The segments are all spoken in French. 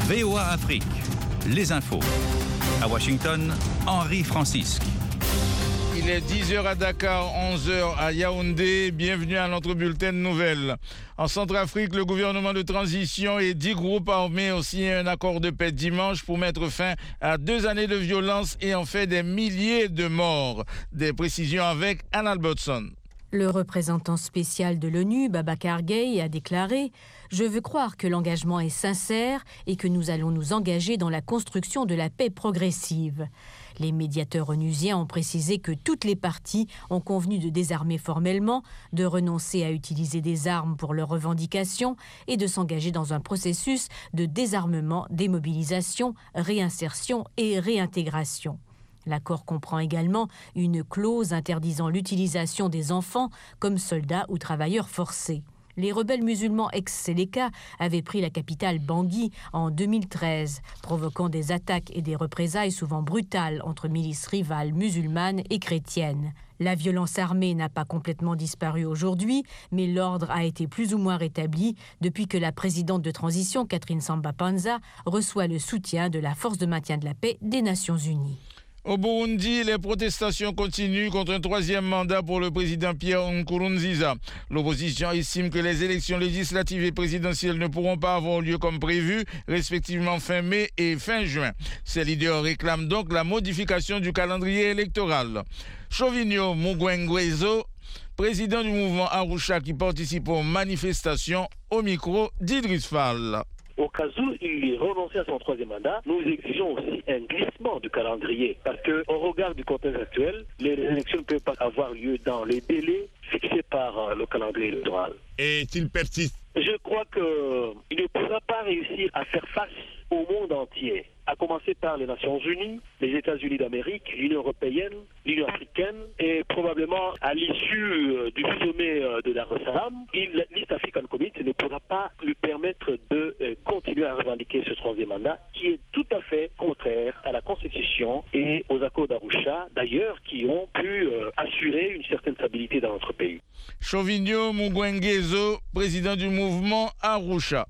VOA Afrique, les infos. À Washington, Henri Francisque. Il est 10h à Dakar, 11h à Yaoundé. Bienvenue à notre bulletin de nouvelles. En Centrafrique, le gouvernement de transition et 10 groupes armés ont signé un accord de paix dimanche pour mettre fin à 2 années de violence et en fait des milliers de morts. Des précisions avec Anna Albertson. Le représentant spécial de l'ONU, Babacar Gaye, a déclaré « Je veux croire que l'engagement est sincère et que nous allons nous engager dans la construction de la paix progressive ». Les médiateurs onusiens ont précisé que toutes les parties ont convenu de désarmer formellement, de renoncer à utiliser des armes pour leurs revendications et de s'engager dans un processus de désarmement, démobilisation, réinsertion et réintégration. L'accord comprend également une clause interdisant l'utilisation des enfants comme soldats ou travailleurs forcés. Les rebelles musulmans ex-Séléka avaient pris la capitale Bangui en 2013, provoquant des attaques et des représailles souvent brutales entre milices rivales musulmanes et chrétiennes. La violence armée n'a pas complètement disparu aujourd'hui, mais l'ordre a été plus ou moins rétabli depuis que la présidente de transition, Catherine Samba-Panza, reçoit le soutien de la Force de maintien de la paix des Nations Unies. Au Burundi, les protestations continuent contre un 3e mandat pour le président Pierre Nkurunziza. L'opposition estime que les élections législatives et présidentielles ne pourront pas avoir lieu comme prévu, respectivement fin mai et fin juin. Ces leaders réclament donc la modification du calendrier électoral. Chauvinio Mugwengezo, président du mouvement Arusha qui participe aux manifestations, au micro d'Idriss Fall. Au cas où il renonçait à son 3e mandat, nous exigeons aussi un glissement du calendrier. Parce qu'au regard du contexte actuel, les élections ne peuvent pas avoir lieu dans les délais fixés par le calendrier électoral. Et s'il persiste? Je crois qu'il ne pourra pas réussir à faire face au monde entier, à commencer par les Nations Unies, les États-Unis d'Amérique, l'Union européenne, l'Union africaine, et probablement à l'issue du sommet de Dar es Salaam, l'East African Committee ne pourra pas lui permettre de continuer à revendiquer ce 3e mandat, qui est tout à fait contraire à la Constitution et aux accords d'Arusha, d'ailleurs, qui ont pu assurer une certaine stabilité dans notre pays. Chauvinio Mugwengezo, président du mouvement Arusha.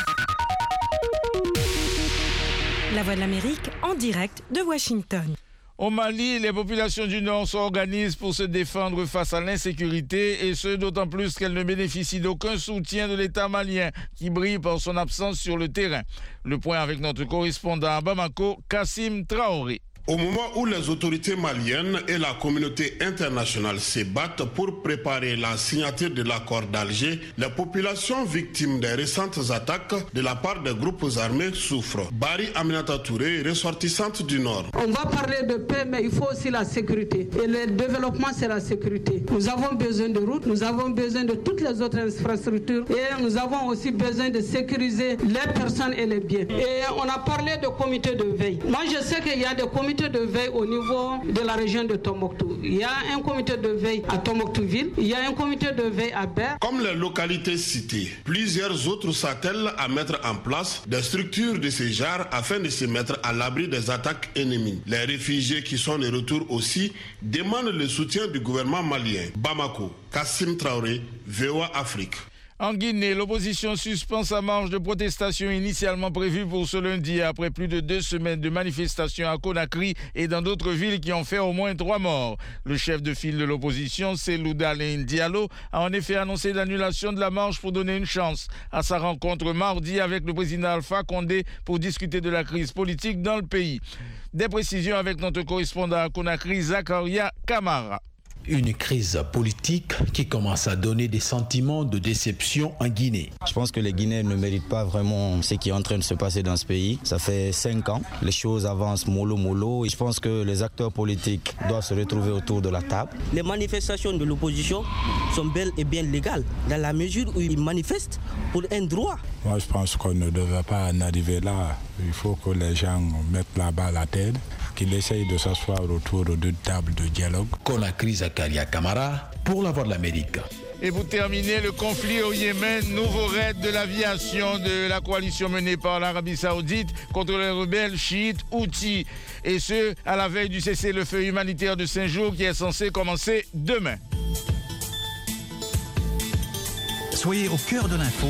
La Voix de l'Amérique en direct de Washington. Au Mali, les populations du Nord s'organisent pour se défendre face à l'insécurité et ce d'autant plus qu'elles ne bénéficient d'aucun soutien de l'État malien qui brille par son absence sur le terrain. Le point avec notre correspondant à Bamako, Kassim Traoré. Au moment où les autorités maliennes et la communauté internationale se battent pour préparer la signature de l'accord d'Alger, les populations victimes des récentes attaques de la part des groupes armés souffrent. Bari Aminata Touré, ressortissante du Nord. On va parler de paix, mais il faut aussi la sécurité. Et le développement, c'est la sécurité. Nous avons besoin de routes, nous avons besoin de toutes les autres infrastructures et nous avons aussi besoin de sécuriser les personnes et les biens. Et on a parlé de comités de veille. Moi, je sais qu'il y a des comités de veille au niveau de la région de Tombouctou. Il y a un comité de veille à Tombouctou-Ville, il y a un comité de veille à Ber. Comme les localités citées, plusieurs autres s'attellent à mettre en place des structures de ce genre afin de se mettre à l'abri des attaques ennemies. Les réfugiés qui sont de retour aussi demandent le soutien du gouvernement malien. Bamako, Kassim Traoré, VOA Afrique. En Guinée, l'opposition suspend sa marche de protestation initialement prévue pour ce lundi après plus de 2 semaines de manifestations à Conakry et dans d'autres villes qui ont fait au moins 3 morts. Le chef de file de l'opposition, Cellou Dalein Diallo, a en effet annoncé l'annulation de la marche pour donner une chance à sa rencontre mardi avec le président Alpha Condé pour discuter de la crise politique dans le pays. Des précisions avec notre correspondant à Conakry, Zakaria Kamara. Une crise politique qui commence à donner des sentiments de déception en Guinée. Je pense que les Guinéens ne méritent pas vraiment ce qui est en train de se passer dans ce pays. Ça fait 5 ans, les choses avancent mollo. Je pense que les acteurs politiques doivent se retrouver autour de la table. Les manifestations de l'opposition sont bel et bien légales, dans la mesure où ils manifestent pour un droit. Moi, je pense qu'on ne devrait pas en arriver là. Il faut que les gens mettent là-bas à la tête, qu'ils essayent de s'asseoir autour d'une table de dialogue. Conakry, Zakaria Kamara, pour la Voix de l'Amérique. Et pour terminer, le conflit au Yémen, nouveau raid de l'aviation de la coalition menée par l'Arabie Saoudite contre les rebelles chiites Houthis. Et ce, à la veille du cessez-le-feu humanitaire de 5 jours qui est censé commencer demain. Soyez au cœur de l'info